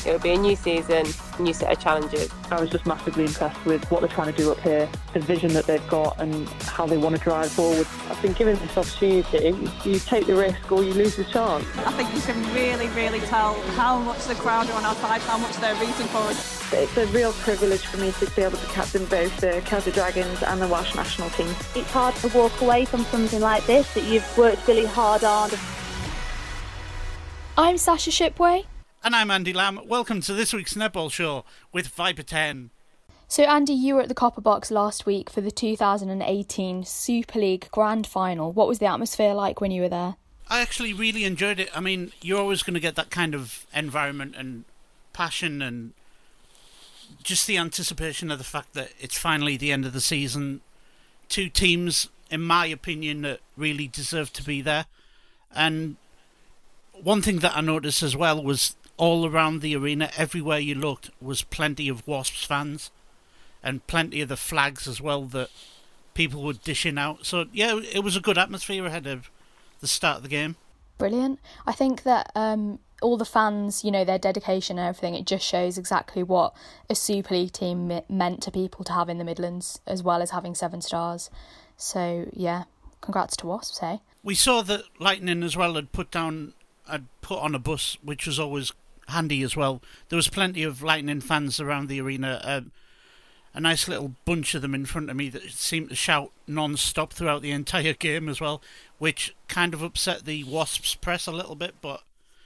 It will be a new season, a new set of challenges. I was just massively impressed with what they're trying to do up here, the vision that they've got and how they want to drive forward. I think given this opportunity, you take the risk or you lose the chance. I think you can really tell how much the crowd are on our side, how much they're rooting for us. It's a real privilege for me to be able to captain both the Celtic Dragons and the Welsh national team. It's hard to walk away from something like this that you've worked really hard on. I'm Sasha Shipway. And I'm Andy Lamb. Welcome to this week's Netball Show with Viper 10. So Andy, you were at the Copper Box last week for the 2018 Super League Grand Final. What was the atmosphere like when you were there? I actually really enjoyed it. I mean, you're always going to get that kind of environment and passion and just the anticipation of the fact that it's finally the end of the season. Two teams, in my opinion, that really deserve to be there. And one thing that I noticed as well was all around the arena, everywhere you looked, was plenty of Wasps fans and plenty of the flags as well that people were dishing out. So, yeah, it was a good atmosphere ahead of the start of the game. Brilliant. I think that all the fans, you know, their dedication and everything, it just shows exactly what a Super League team meant to people to have in the Midlands, as well as having 7 stars. So, yeah, congrats to Wasps, hey? We saw that Lightning as well had put on a bus, which was always handy as well. There was plenty of Lightning fans around the arena. A nice little bunch of them in front of me that seemed to shout non-stop throughout the entire game as well, which kind of upset the Wasps press a little bit, but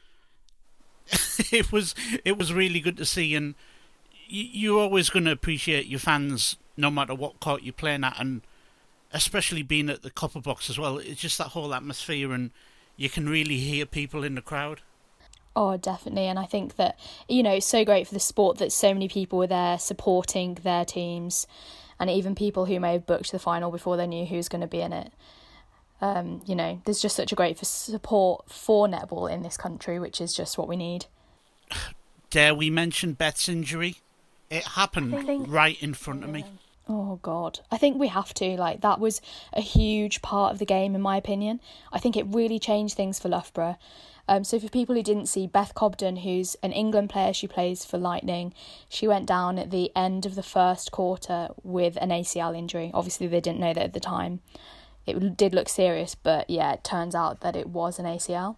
it was really good to see. And you're always going to appreciate your fans no matter what court you're playing at, and especially being at the Copper Box as well. It's just that whole atmosphere, and you can really hear people in the crowd. Oh, definitely. And I think that, you know, it's so great for the sport that so many people were there supporting their teams, and even people who may have booked the final before they knew who was going to be in it. You know, there's just such a great support for netball in this country, which is just what we need. Dare we mention Beth's injury? It happened right in front of me. Oh, God. I think we have to. Like, that was a huge part of the game, in my opinion. I think it really changed things for Loughborough. So for people who didn't see, Beth Cobden, who's an England player, she plays for Lightning, she went down at the end of the first quarter with an ACL injury. Obviously, they didn't know that at the time. It did look serious, but yeah, it turns out that it was an ACL.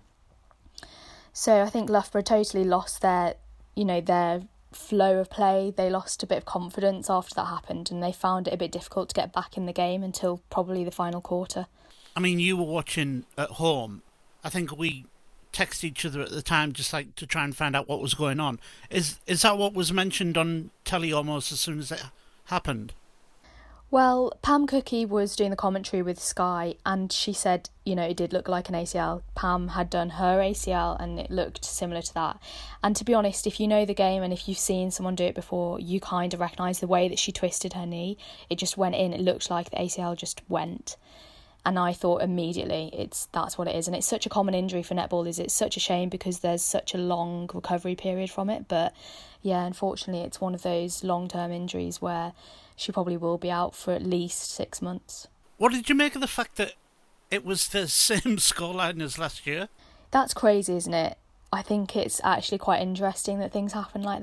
So I think Loughborough totally lost their flow of play. They lost a bit of confidence after that happened, and they found it a bit difficult to get back in the game until probably the final quarter. I mean, you were watching at home. I think we texted each other at the time just like to try and find out what was going on. Is that what was mentioned on telly almost as soon as it happened? Well, Pam Cookie was doing the commentary with Sky, and she said, you know, it did look like an ACL. Pam had done her ACL and it looked similar to that. And to be honest, if you know the game and if you've seen someone do it before, you kind of recognise the way that she twisted her knee. It just went in. It looked like the ACL just went. And I thought immediately that's what it is. And it's such a common injury for netball. It's such a shame because there's such a long recovery period from it. But yeah, unfortunately, it's one of those long-term injuries where she probably will be out for at least 6 months. What did you make of the fact that it was the same scoreline as last year? That's crazy, isn't it? I think it's actually quite interesting that things happen like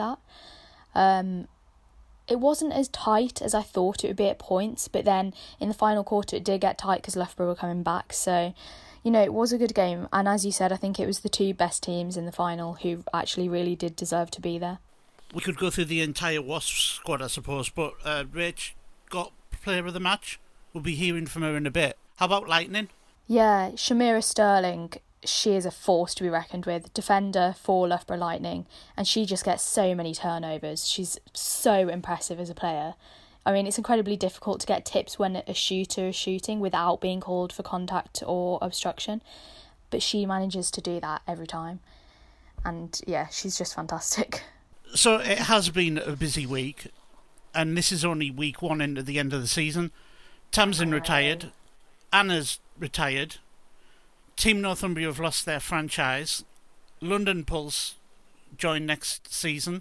that. It wasn't as tight as I thought it would be at points, but then in the final quarter it did get tight because Loughborough were coming back. So, you know, it was a good game. And as you said, I think it was the two best teams in the final who actually really did deserve to be there. We could go through the entire Wasps squad, I suppose, but Rach got player of the match. We'll be hearing from her in a bit. How about Lightning? Yeah, Shamira Sterling, she is a force to be reckoned with. Defender for Loughborough Lightning, and she just gets so many turnovers. She's so impressive as a player. I mean, it's incredibly difficult to get tips when a shooter is shooting without being called for contact or obstruction, but she manages to do that every time. And yeah, she's just fantastic. So it has been a busy week, and this is only week one into the end of the season. Tamsin retired, Anna's retired, Team Northumbria have lost their franchise, London Pulse join next season.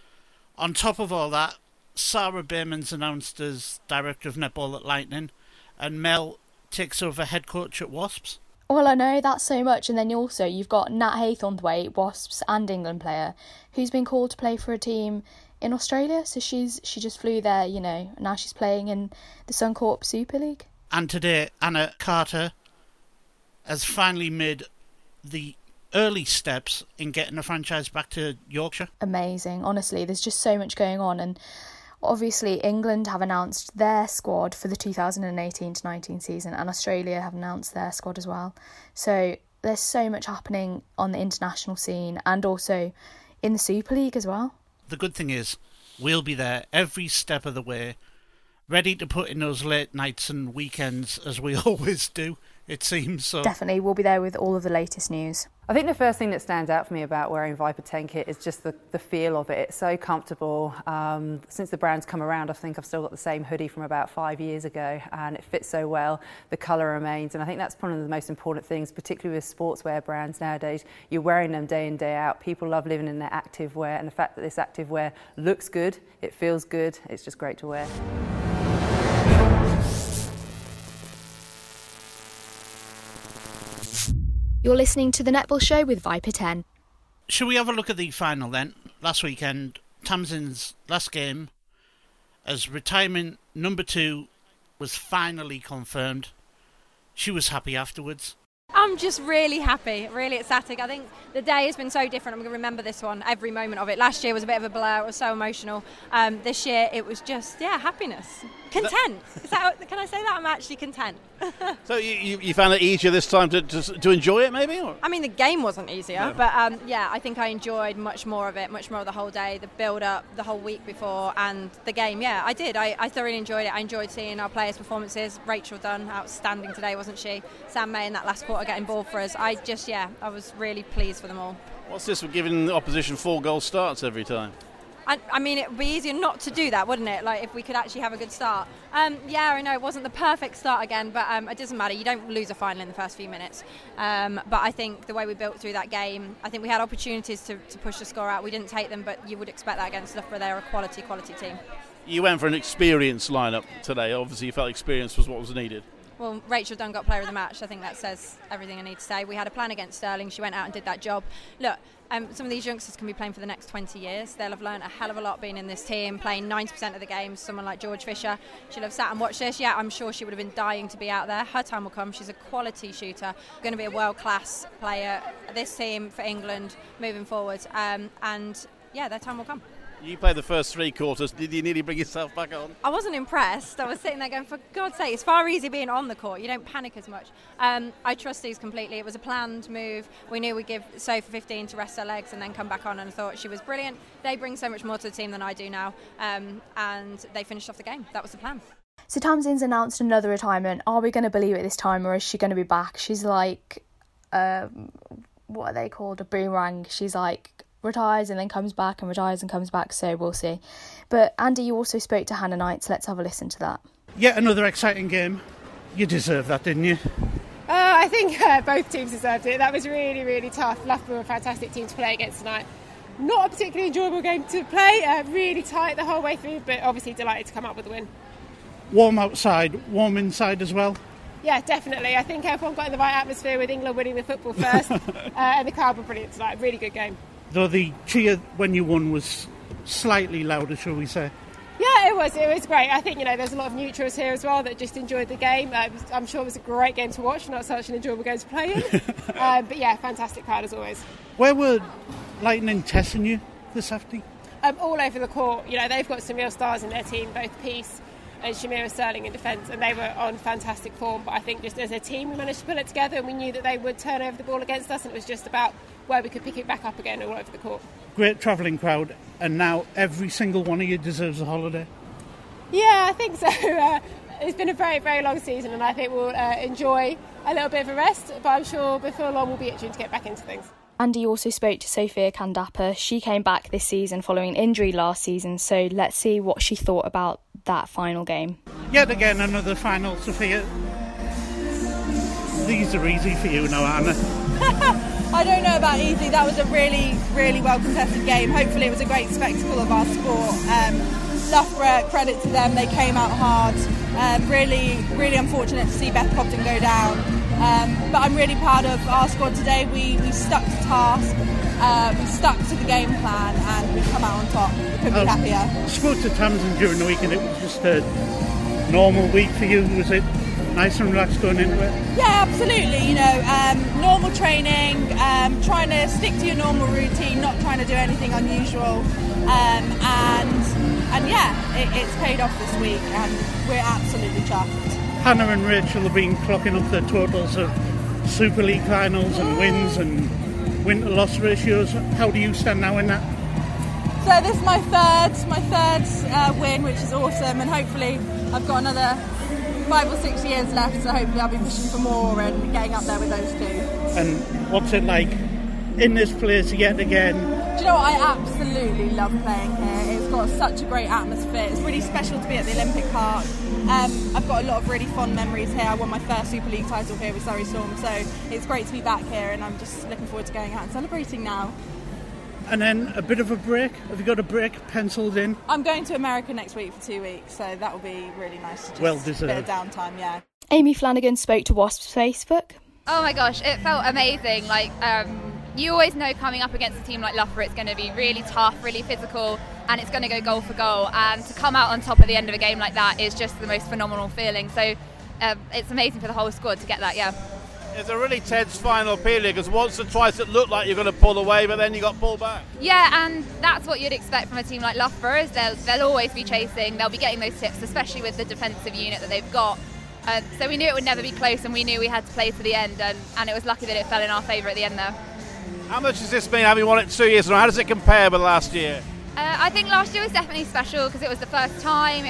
On top of all that, Sarah Bayman's announced as Director of Netball at Lightning, and Mel takes over head coach at Wasps. Well, I know, that's so much. And then you've got Nat Haythornthwaite, Wasps and England player, who's been called to play for a team in Australia. So she just flew there, you know, and now she's playing in the Suncorp Super League. And today, Anna Carter has finally made the early steps in getting a franchise back to Yorkshire. Amazing. Honestly, there's just so much going on. And obviously, England have announced their squad for the 2018-19 season, and Australia have announced their squad as well. So there's so much happening on the international scene and also in the Super League as well. The good thing is, we'll be there every step of the way, ready to put in those late nights and weekends as we always do, it seems. So definitely, we'll be there with all of the latest news. I think the first thing that stands out for me about wearing Viper 10 kit is just the feel of it. It's so comfortable. Since the brand's come around, I think I've still got the same hoodie from about 5 years ago, and it fits so well. The colour remains, and I think that's one of the most important things, particularly with sportswear brands nowadays. You're wearing them day in, day out. People love living in their active wear, and the fact that this active wear looks good, it feels good, it's just great to wear. You're listening to The Netball Show with Viper 10. Shall we have a look at the final then? Last weekend, Tamsin's last game as retirement number 2 was finally confirmed. She was happy afterwards. I'm just really happy, really ecstatic. I think the day has been so different. I'm going to remember this one, every moment of it. Last year was a bit of a blur. It was so emotional. This year it was just, happiness. Content. Can I say that? I'm actually content. So you found it easier this time to enjoy it, maybe? Or? I mean, the game wasn't easier, No. but I think I enjoyed much more of it, much more of the whole day, the build-up, the whole week before, and the game. Yeah, I did. I thoroughly enjoyed it. I enjoyed seeing our players' performances. Rachel Dunn, outstanding today, wasn't she? Sam May in that last quarter getting ball for us. I was really pleased for them all. What's this for giving the opposition 4-goal starts every time? I mean, it would be easier not to do that, wouldn't it? Like, if we could actually have a good start. I know it wasn't the perfect start again, but it doesn't matter. You don't lose a final in the first few minutes. But I think the way we built through that game, I think we had opportunities to push the score out. We didn't take them, but you would expect that against Loughborough. They're a quality team. You went for an experienced lineup today. Obviously, you felt experience was what was needed. Well, Rachel Dunn got player of the match. I think that says everything I need to say. We had a plan against Stirling. She went out and did that job. Look, some of these youngsters can be playing for the next 20 years. They'll have learned a hell of a lot being in this team, playing 90% of the games. Someone like George Fisher, she'll have sat and watched this. Yeah, I'm sure she would have been dying to be out there. Her time will come. She's a quality shooter, going to be a world-class player. This team for England moving forward. Their time will come. You played the first 3 quarters. Did you nearly bring yourself back on? I wasn't impressed. I was sitting there going, for God's sake, it's far easier being on the court. You don't panic as much. I trust these completely. It was a planned move. We knew we'd give Sophie 15 to rest her legs and then come back on, and I thought she was brilliant. They bring so much more to the team than I do now, and they finished off the game. That was the plan. So Tamsin's announced another retirement. Are we going to believe it this time, or is she going to be back? She's like, what are they called? A boomerang. She's like, retires and then comes back and retires and comes back, so we'll see. But Andy, you also spoke to Hannah Knights. Let's have a listen to that. Yet another exciting game. You deserve that, didn't you? I think both teams deserved it. That was really, really tough. Loughborough were a fantastic team to play against tonight. Not a particularly enjoyable game to play, really tight the whole way through, but obviously delighted to come up with a win. Warm outside, warm inside as well. Yeah, definitely. I think everyone got in the right atmosphere with England winning the football first, and the crowd were brilliant tonight. Really good game. Though the cheer when you won was slightly louder, shall we say? Yeah, it was great. I think, there's a lot of neutrals here as well that just enjoyed the game. I'm sure it was a great game to watch, not such an enjoyable game to play in. But yeah, fantastic crowd as always. Where were Lightning testing you this afternoon? All over the court. They've got some real stars in their team, both Peace and Shamira Sterling in defence, and they were on fantastic form. But I think just as a team we managed to pull it together, and we knew that they would turn over the ball against us, and it was just about where we could pick it back up again all over the court. Great travelling crowd, and now every single one of you deserves a holiday. Yeah, I think so. It's been a very, very long season, and I think we'll enjoy a little bit of a rest, but I'm sure before long we'll be itching to get back into things. Andy also spoke to Sophia Kandapa. She came back this season following an injury last season, so let's see what she thought about that final game. Yet again, another final, Sophia. These are easy for you now, Anna. I don't know about easy. That was a really, really well contested game. Hopefully it was a great spectacle of our sport. Loughborough, credit to them, they came out hard. Really, really unfortunate to see Beth Cobden go down. But I'm really proud of our squad today. We stuck to task, we stuck to the game plan, and we've come out on top. We couldn't be happier. I spoke to Tamsin during the week, and it was just a normal week for you. Was it nice and relaxed going into it? Yeah, absolutely. You know, normal training, trying to stick to your normal routine, not trying to do anything unusual, and yeah, it's paid off this week, and we're absolutely chuffed. Hannah and Rachel have been clocking up their totals of Super League finals and wins and win-to-loss ratios. How do you stand now in that? So this is my third win, which is awesome, and hopefully I've got another 5 or 6 years left, so hopefully I'll be pushing for more and getting up there with those two. And what's it like in this place yet again? Do you know what? I absolutely love playing here. It's got such a great atmosphere. It's really special to be at the Olympic Park. I've got a lot of really fond memories here. I won my first Super League title here with Surrey Storm, so it's great to be back here, and I'm just looking forward to going out and celebrating now. And then a bit of a break. Have you got a break penciled in? I'm going to America next week for 2 weeks, so that will be really nice to just well deserved. A bit of downtime, yeah. Amy Flanagan spoke to Wasps Facebook. Oh my gosh, it felt amazing. You always know coming up against a team like Loughborough, it's going to be really tough, really physical, and it's going to go goal for goal. And to come out on top at the end of a game like that is just the most phenomenal feeling. So it's amazing for the whole squad to get that, yeah. It's a really tense final period because once or twice it looked like you're going to pull away, but then you got pulled back. Yeah, and that's what you'd expect from a team like Loughborough, is they'll always be chasing, they'll be getting those tips, especially with the defensive unit that they've got. So we knew it would never be close, and we knew we had to play to the end, and it was lucky that it fell in our favour at the end there. How much has this been, having won it 2 years in a row? How does it compare with last year? I think last year was definitely special because it was the first time,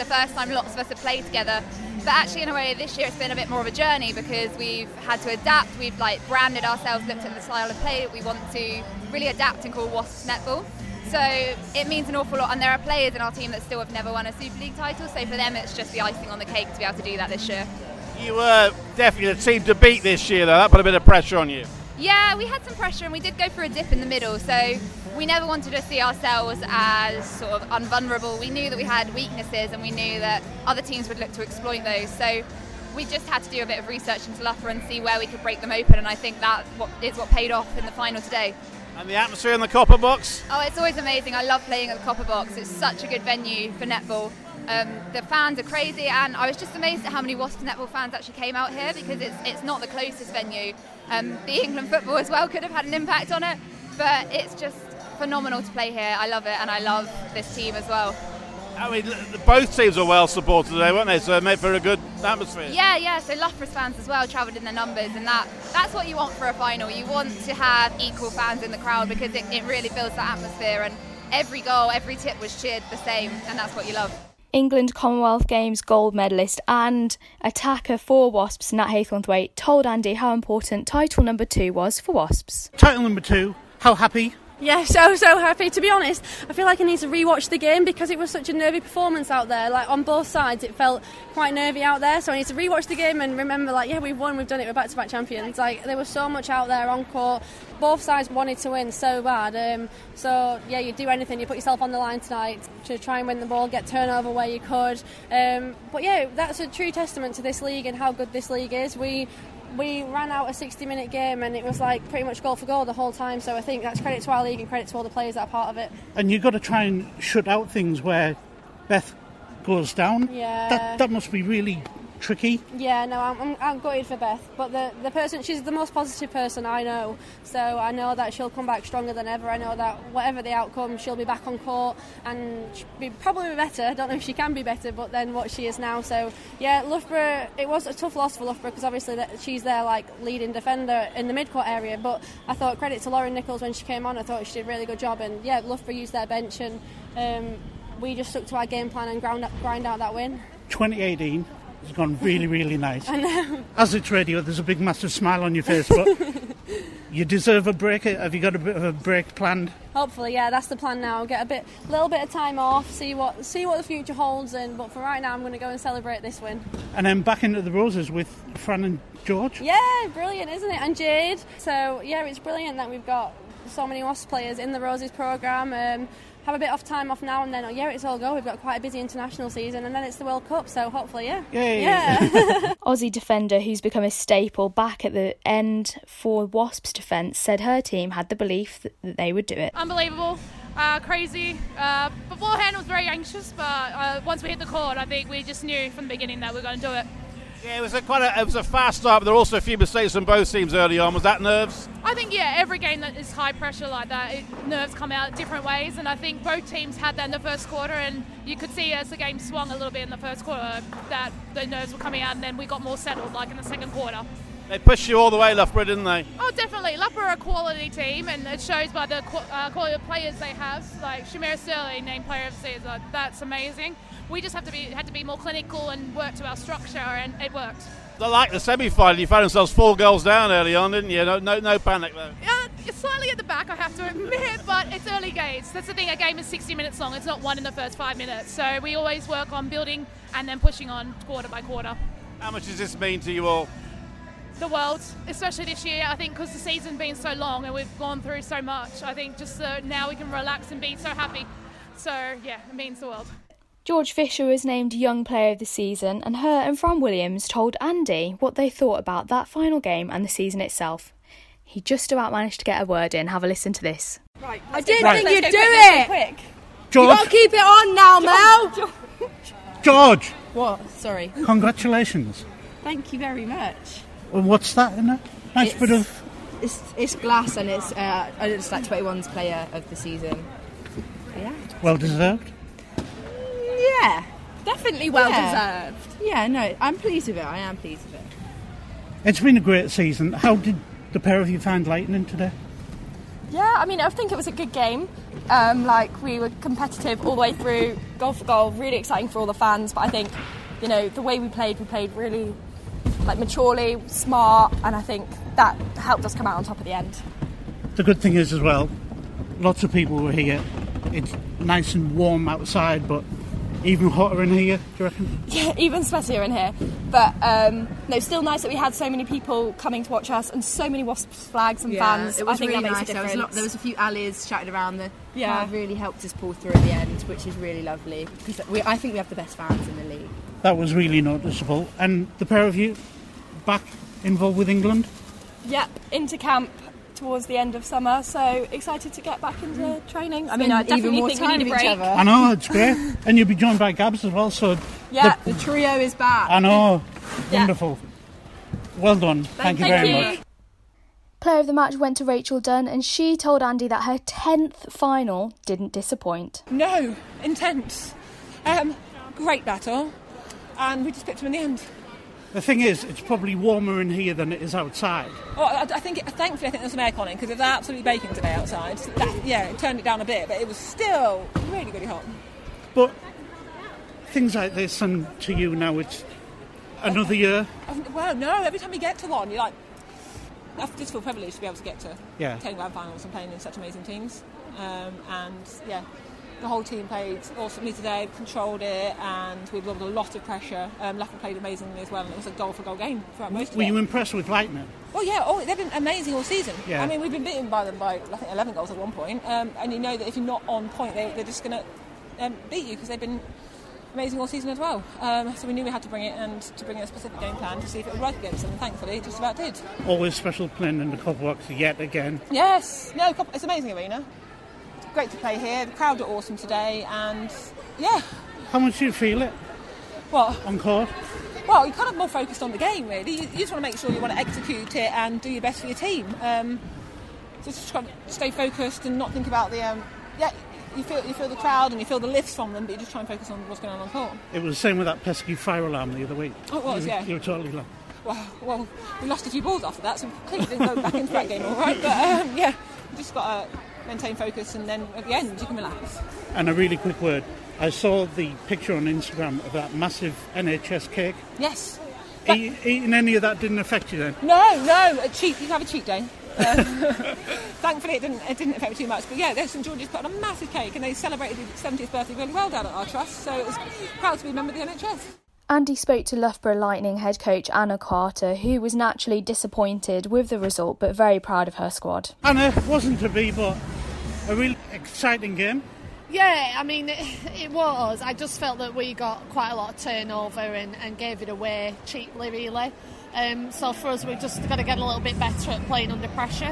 lots of us had played together. But actually, in a way, this year it's been a bit more of a journey because we've had to adapt. We've branded ourselves, looked at the style of play that we want to really adapt and call Wasps netball. So it means an awful lot, and there are players in our team that still have never won a Super League title. So for them, it's just the icing on the cake to be able to do that this year. You were definitely the team to beat this year, though. That put a bit of pressure on you. Yeah, we had some pressure, and we did go for a dip in the middle. So we never wanted to see ourselves as sort of unvulnerable. We knew that we had weaknesses, and we knew that other teams would look to exploit those. So we just had to do a bit of research into Loughborough and see where we could break them open, and I think that is what paid off in the final today. And the atmosphere in the Copper Box? Oh, it's always amazing. I love playing at the Copper Box. It's such a good venue for netball. The fans are crazy, and I was just amazed at how many Wasps netball fans actually came out here because it's not the closest venue. The England football as well could have had an impact on it, but it's just phenomenal to play here. I love it, and I love this team as well. I mean, both teams were well supported today, weren't they? So it made for a good atmosphere. Yeah. So Loughborough's fans as well travelled in their numbers, and that's what you want for a final. You want to have equal fans in the crowd because it really builds that atmosphere, and every goal, every tip was cheered the same, and that's what you love. England Commonwealth Games gold medalist and attacker for Wasps, Nat Haythornthwaite, told Andy how important title number 2 was for Wasps. Title number 2, how happy? Yeah, so happy. To be honest, I feel like I need to rewatch the game because it was such a nervy performance out there. On both sides, it felt quite nervy out there. So I need to rewatch the game and remember, we've won, we've done it, we're back-to-back champions. There was so much out there on court. Both sides wanted to win so bad. You do anything. You put yourself on the line tonight to try and win the ball, get turnover where you could. That's a true testament to this league and how good this league is. We ran out a 60-minute game and it was pretty much goal for goal the whole time, so I think that's credit to our league and credit to all the players that are part of it. And you've got to try and shut out things where Beth goes down. Yeah. That must be really tricky. Yeah, no, I'm gutted for Beth, but the person, she's the most positive person I know, so I know that she'll come back stronger than ever. I know that whatever the outcome, she'll be back on court and she'll probably be better. I don't know if she can be better, but then what she is now. So yeah, Loughborough, it was a tough loss for Loughborough because obviously she's their leading defender in the mid-court area, but I thought credit to Lauren Nichols when she came on. I thought she did a really good job, and yeah, Loughborough used their bench, and we just stuck to our game plan and grind out that win. 2018 has gone really, really nice. I know. As it's radio, there's a big massive smile on your face, but you deserve a break. Have you got a bit of a break planned? Hopefully, yeah, that's the plan now. Get a little bit of time off, see what the future holds, but for right now I'm going to go and celebrate this win. And then back into the Roses with Fran and George? Yeah, brilliant, isn't it? And Jade. So yeah, it's brilliant that we've got so many Wasps players in the Roses programme. Have a bit of time off now and then. It's all go. We've got quite a busy international season, and then it's the World Cup. So hopefully, yeah. Aussie defender who's become a staple back at the end for Wasps' defence said her team had the belief that they would do it. Unbelievable, crazy. Beforehand, I was very anxious, but once we hit the court, I think we just knew from the beginning that we were going to do it. Yeah, it was a fast start, but there were also a few mistakes from both teams early on. Was that nerves? I think, every game that is high pressure like that, nerves come out different ways, and I think both teams had that in the first quarter, and you could see as the game swung a little bit in the first quarter that the nerves were coming out, and then we got more settled like in the second quarter. They pushed you all the way, Loughborough, didn't they? Oh, definitely. Loughborough are a quality team, and it shows by the quality of players they have. Like Shamira Sterling, named Player of the Season, that's amazing. We just had to be more clinical and work to our structure, and it worked. Like the semi-final, you found yourselves 4 goals down early on, didn't you? No panic though. It's slightly at the back, I have to admit, but it's early games. That's the thing, a game is 60 minutes long. It's not won in the first 5 minutes. So we always work on building and then pushing on quarter by quarter. How much does this mean to you all? The world, especially this year, I think because the season's been so long and we've gone through so much. I think just now we can relax and be so happy. So, it means the world. George Fisher was named Young Player of the Season, and her and Fran Williams told Andy what they thought about that final game and the season itself. He just about managed to get a word in. Have a listen to this. Right, I didn't think you'd do it! George, you got to keep it on now, Mel! George! What? Sorry. Congratulations. Thank you very much. Well, what's that in it? Nice bit of... It's glass, and it's like 21's Player of the Season. Yeah. Well deserved? Yeah, definitely well deserved. Yeah, no, I'm pleased with it. I am pleased with it. It's been a great season. How did the pair of you find Lightning today? Yeah, I mean, I think it was a good game. We were competitive all the way through, goal for goal, really exciting for all the fans. But I think, the way we played really maturely, smart, and I think that helped us come out on top at the end. The good thing is as well, lots of people were here. It's nice and warm outside, but even hotter in here, do you reckon? Yeah, even sweatier in here. But still nice that we had so many people coming to watch us and so many Wasps flags and fans. It was I think really that makes nice. a difference. There was a few alleys shouting around. The crowd really helped us pull through at the end, which is really lovely. Because I think we have the best fans in the league. That was really noticeable. And the pair of you back involved with England? Yep, into camp towards the end of summer, so excited to get back into training. I mean, I definitely think we need a break. I know, it's great. And you'll be joined by Gabs as well, so... the trio is back. I know, wonderful. Well done, thank you very much. Player of the match went to Rachel Dunn, and she told Andy that her 10th final didn't disappoint. No, intense. Great battle, and we just picked them in the end. The thing is, it's probably warmer in here than it is outside. Well, thankfully, I think there's some aircon in, because it was absolutely baking today outside. It turned it down a bit, but it was still really, really hot. But things like this, and to you now, it's another year. Well, no, every time you get to one, you're like, I just feel privileged to be able to get to 10 grand finals and playing in such amazing teams. The whole team played awesomely today, controlled it, and we absorbed a lot of pressure. Loughborough played amazingly as well, and it was a goal-for-goal game throughout most of it. Were you impressed with Lightning? Oh, yeah, they've been amazing all season. Yeah. I mean, we've been beaten by them by, I think, 11 goals at one point, and you know that if you're not on point, they're just going to beat you, because they've been amazing all season as well. So we knew we had to bring it, and to bring in a specific game plan to see if it would work against them, and thankfully it just about did. Always special playing in the Copper Box yet again. Yes, no, it's an amazing arena. Great to play here. The crowd are awesome today, and How much do you feel it? What? On court? Well, you're kind of more focused on the game, really. You just want to make sure you want to execute it and do your best for your team. So just try to stay focused and not think about the. You feel the crowd and you feel the lifts from them, but you just try and focus on what's going on court. It was the same with that pesky fire alarm the other week. Oh, it was, You were totally like... Well, we lost a few balls after that, so we completely didn't go back into that game, all right. But you just got to maintain focus, and then at the end you can relax. And a really quick word. I saw the picture on Instagram of that massive NHS cake. Yes. Eating any of that didn't affect you then? No. You can have a cheat day. Thankfully it didn't affect me too much, but there's St George's put on a massive cake, and they celebrated his 70th birthday really well down at our trust, so it was proud to be a member of the NHS. Andy spoke to Loughborough Lightning head coach Anna Carter, who was naturally disappointed with the result but very proud of her squad. Anna, it wasn't to be, but a really exciting game. Yeah, I mean, it was. I just felt that we got quite a lot of turnover and gave it away cheaply, really. So for us, we've just got to get a little bit better at playing under pressure.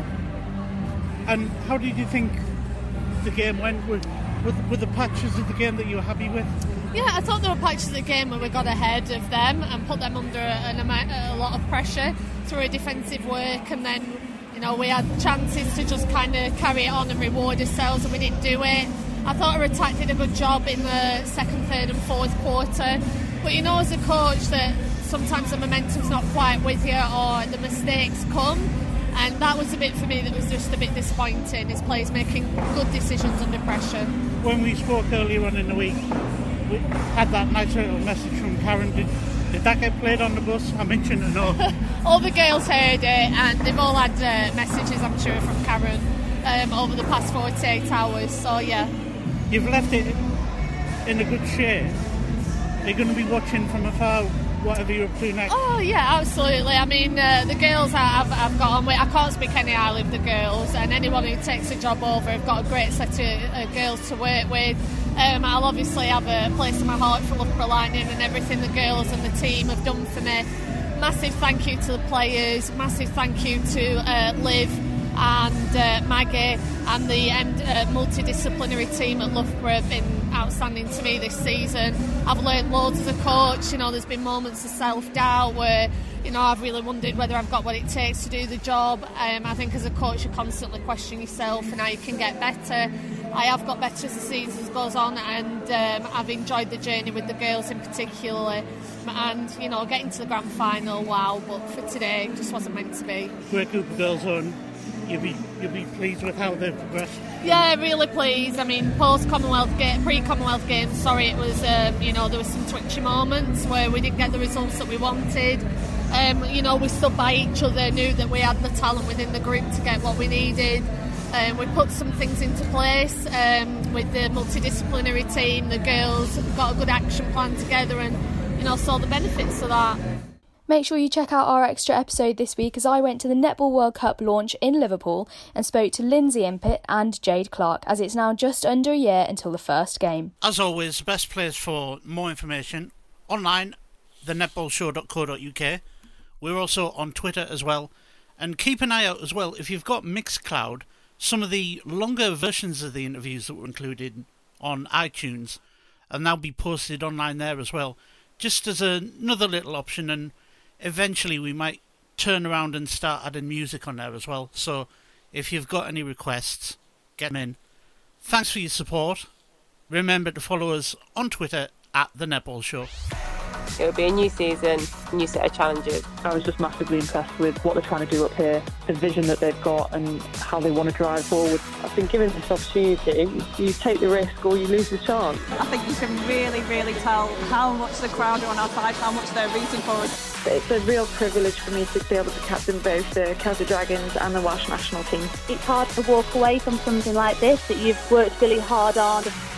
And how did you think the game went with the patches of the game that you were happy with? Yeah, I thought there were patches of the game where we got ahead of them and put them under a lot of pressure through a defensive work, and then, you know, we had chances to just kind of carry it on and reward ourselves, and we didn't do it. I thought our attack did a good job in the second, third and fourth quarter, but you know, as a coach, that sometimes the momentum's not quite with you or the mistakes come, and that was a bit for me that was just a bit disappointing, is players making good decisions under pressure. When we spoke earlier on in the week, we had that nice little message from Karen. Did that get played on the bus? I mentioned it all. All the girls heard it, and they've all had messages, I'm sure, from Karen over the past 48 hours, so yeah. You've left it in a good shape. Are you going to be watching from afar whatever you're up to next? Oh yeah, absolutely. I mean, the girls I've got on with, I can't speak any highly of the girls, and anyone who takes a job over, I've got a great set of girls to work with. I'll obviously have a place in my heart for Loughborough Lightning and everything the girls and the team have done for me. Massive thank you to the players, massive thank you to Liv and Maggie and the multidisciplinary team at Loughborough. Have been outstanding to me this season. I've learned loads as a coach. You know, there's been moments of self-doubt where, you know, I've really wondered whether I've got what it takes to do the job. I think as a coach you constantly question yourself and how you can get better. I have got better as the season goes on, and I've enjoyed the journey with the girls in particular. And, you know, getting to the grand final, wow, but for today it just wasn't meant to be. Great group of girls on. You'll be pleased with how they've progressed? Yeah, really pleased. I mean, pre-Commonwealth Games, sorry, it was, you know, there were some twitchy moments where we didn't get the results that we wanted. You know, we stood by each other, knew that we had the talent within the group to get what we needed. We put some things into place with the multidisciplinary team. The girls got a good action plan together and, you know, saw the benefits of that. Make sure you check out our extra episode this week, as I went to the Netball World Cup launch in Liverpool and spoke to Lindsay Impett and Jade Clark, as it's now just under a year until the first game. As always, the best place for more information online, thenetballshow.co.uk. We're also on Twitter as well. And keep an eye out as well, if you've got Mixcloud, some of the longer versions of the interviews that were included on iTunes will now be posted online there as well, just as another little option, and eventually we might turn around and start adding music on there as well. So if you've got any requests, get them in. Thanks for your support. Remember to follow us on Twitter at The Netball Show. It'll be a new season, new set of challenges. I was just massively impressed with what they're trying to do up here, the vision that they've got and how they want to drive forward. I think given this opportunity, you take the risk or you lose the chance. I think you can really, really tell how much the crowd are on our side, how much they're rooting for us. It's a real privilege for me to be able to captain both the Celtic Dragons and the Welsh national team. It's hard to walk away from something like this that you've worked really hard on.